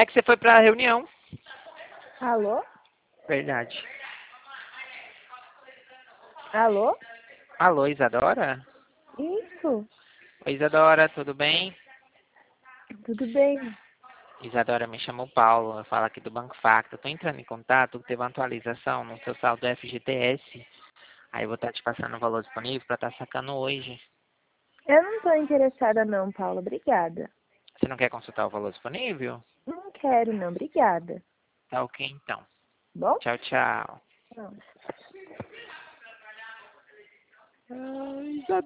É que você foi pra reunião. Alô? Verdade. Alô? Alô, Isadora? Isso, Oi, Isadora, tudo bem? tudo bem. Isadora, me chamou Paulo, eu falo aqui do Banco Facto. Eu tô entrando em contato, teve uma atualização no seu saldo FGTS. Aí eu vou estar te passando o valor disponível para estar sacando hoje. Eu não estou interessada não, Paula. Obrigada. Você não quer consultar o valor disponível? Não quero não, obrigada. Tá ok, então. Bom? Tchau, tchau. Não. Ai, Isadora.